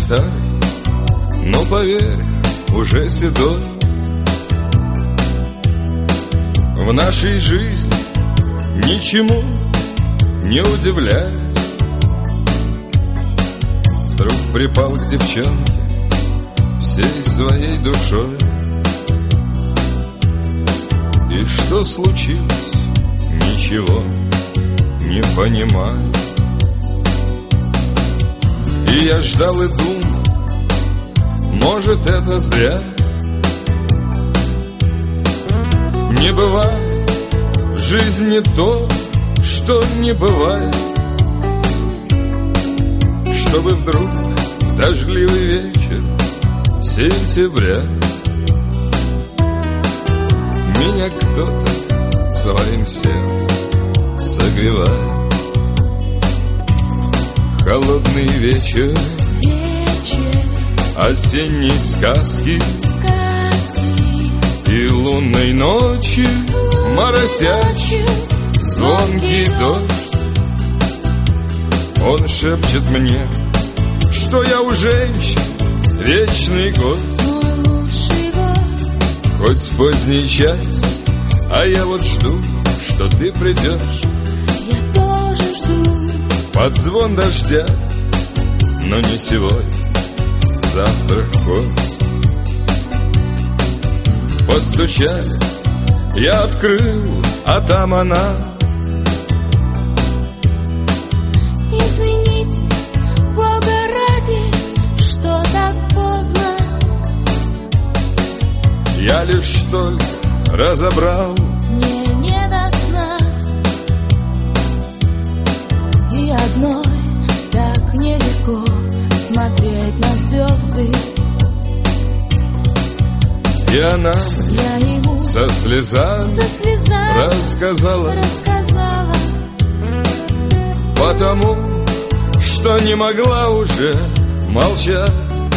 старый, но поверь, уже седой. В нашей жизни ничему не удивляет. Вдруг припал к девчонке всей своей душой. И что случилось, ничего не понимаю. И я ждал и думал, может, это зря. Не бывает в жизни то, что не бывает. Чтобы вдруг в дождливый вечер сентября меня кто-то своим сердцем согревает. Холодный вечер, осенней сказки, и лунной ночи моросячий звонкий дождь. Он шепчет мне, что я у женщин вечный гость. Хоть поздний час, а я вот жду, что ты придешь. Я тоже жду под звон дождя, но не сегодня, завтра хоть. Постучали, я открыл, а там она. Извините, Бога ради, что так поздно. Я лишь только разобрал. Мне не до сна. И одной так нелегко смотреть на звезды. И она Я ему со слезами рассказала, потому что не могла уже молчать.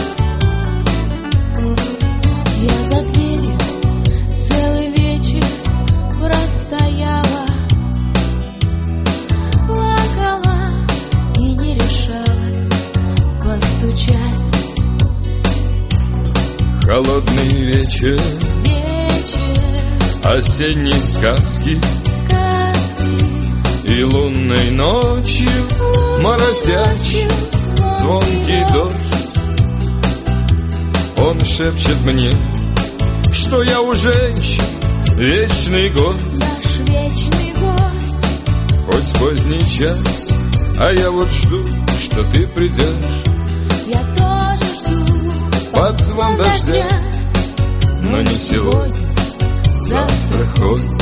Я за дверью целый вечер простояла, плакала и не решалась постучать. Холодный вечер, осенней сказки, и лунной ночью моросячий звонкий дождь. Он шепчет мне, что я у женщин вечный гость. Наш вечный гость. Хоть поздний час, а я вот жду, что ты придешь. Я тоже жду под звон дождя, но не сегодня, завтра хоть.